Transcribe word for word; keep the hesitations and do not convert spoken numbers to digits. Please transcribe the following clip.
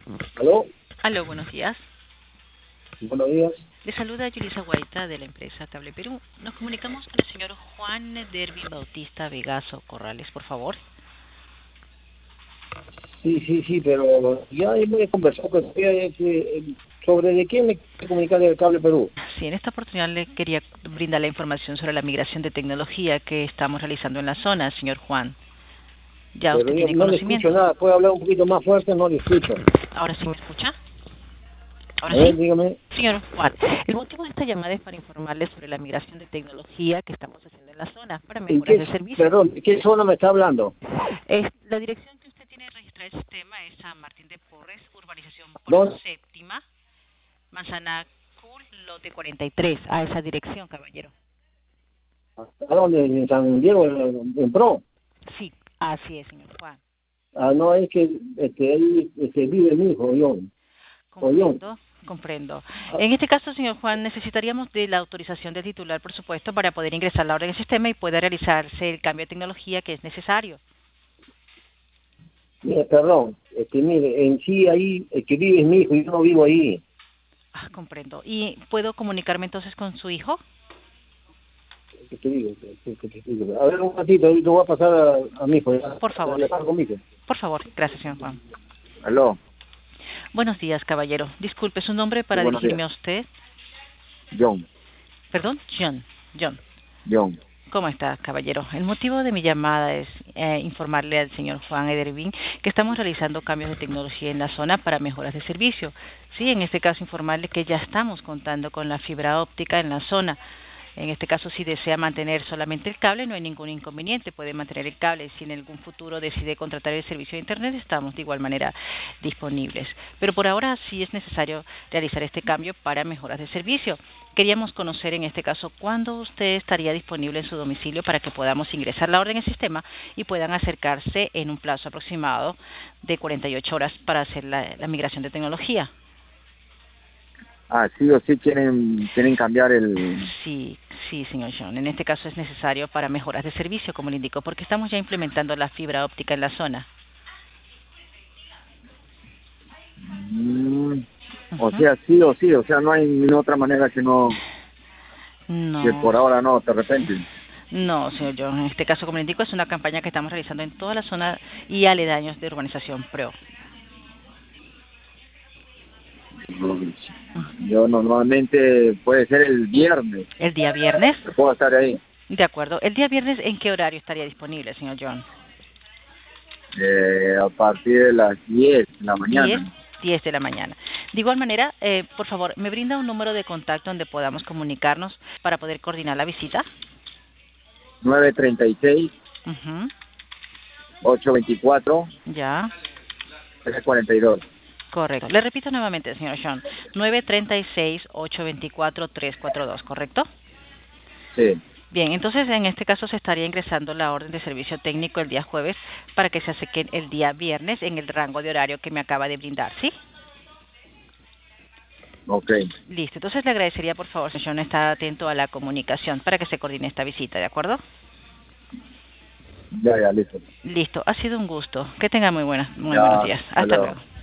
¿Aló? Aló, buenos días. Buenos días. Le saluda Yulisa Guaita de la empresa Cable Perú. Nos comunicamos con el señor Juan Dervin Bautista Vegaso Corrales, por favor. Sí, sí, sí, pero ya hemos conversado con usted eh, sobre de quién me quiere comunicar el Cable Perú. Sí, en esta oportunidad le quería brindar la información sobre la migración de tecnología que estamos realizando en la zona, señor Juan. Ya Pero usted yo tiene no le escucho conocimiento. nada. ¿Puede hablar un poquito más fuerte? No le escucho. ¿Ahora sí me escucha? A ¿Ahora ver, sí? dígame. Señor Juan, el motivo de esta llamada es para informarle sobre la migración de tecnología que estamos haciendo en la zona para ¿En mejoras qué, de servicio. perdón, ¿de qué zona me está hablando? Es, la dirección que usted tiene registrada en el sistema es San Martín de Porres, urbanización Pro ¿Dónde? Séptima, Manzana Cool, lote cuarenta y tres, a esa dirección, caballero. ¿A dónde? ¿En San Diego? ¿En, en Pro? Sí, así es, señor Juan. Ah, no, es que este, ahí este, vive mi hijo, John. O John. Comprendo, comprendo. Ah, En este caso, señor Juan, necesitaríamos de la autorización del titular, por supuesto, para poder ingresar la orden en el sistema y pueda realizarse el cambio de tecnología que es necesario. mire, perdón, este, mire, en sí ahí el que vive es mi hijo y yo no vivo ahí. Ah, comprendo. ¿Y puedo comunicarme entonces con su hijo? ¿Qué te digo? ¿Qué- qué te digo? A ver, un ratito, ahorita voy a pasar a, a mi hijo. Ya, Por ya favor, le paso conmigo. por favor. Gracias, señor Juan. Aló, Buenos días, caballero. Disculpe, ¿su nombre sí, para buenos días. dirigirme a usted? John, Perdón, John. John. John. ¿Cómo está, caballero? El motivo de mi llamada es eh, informarle al señor Juan Edervin que estamos realizando cambios de tecnología en la zona para mejoras de servicio. Sí, en este caso informarle que ya estamos contando con la fibra óptica en la zona. En este caso, si desea mantener solamente el cable, no hay ningún inconveniente. Puede mantener el cable. Si en algún futuro decide contratar el servicio de Internet, estamos de igual manera disponibles. Pero por ahora sí es necesario realizar este cambio para mejoras de servicio. Queríamos conocer en este caso cuándo usted estaría disponible en su domicilio para que podamos ingresar la orden al sistema y puedan acercarse en un plazo aproximado de cuarenta y ocho horas para hacer la, la migración de tecnología. Ah, sí o sí quieren, quieren cambiar el... Sí, sí, señor John. En este caso es necesario para mejoras de servicio, como le indicó, porque estamos ya implementando la fibra óptica en la zona. Mm, o Ujú. sea, sí o sí, o sea, no hay ni otra manera que no, que No, por ahora no, de repente. no, señor John. En este caso, como le indico, es una campaña que estamos realizando en toda la zona y aledaños de urbanización Pro. Ujú. Yo normalmente puede ser el viernes, El día viernes, que puedo estar ahí, de acuerdo. El día viernes, ¿en qué horario estaría disponible, señor John? eh, a partir de las diez de la Diez, mañana, diez de la mañana. De igual manera, eh, por favor, ¿me brinda un número de contacto donde podamos comunicarnos para poder coordinar la visita? nueve treinta y seis, Ujú. ocho veinticuatro, Ya, tres cuarenta y dos. correcto. Le repito nuevamente, señor Sean, nueve treinta y seis, ocho veinticuatro, tres cuarenta y dos, ¿correcto? Sí, Bien, entonces en este caso se estaría ingresando la orden de servicio técnico el día jueves para que se acerquen el día viernes en el rango de horario que me acaba de brindar, ¿sí? ok, Listo, entonces le agradecería por favor, señor Sean, estar atento a la comunicación para que se coordine esta visita, ¿de acuerdo? ya, ya, listo. Listo, ha sido un gusto. Que tenga muy buenas, muy buenos Ya, días. hasta Hasta luego. luego.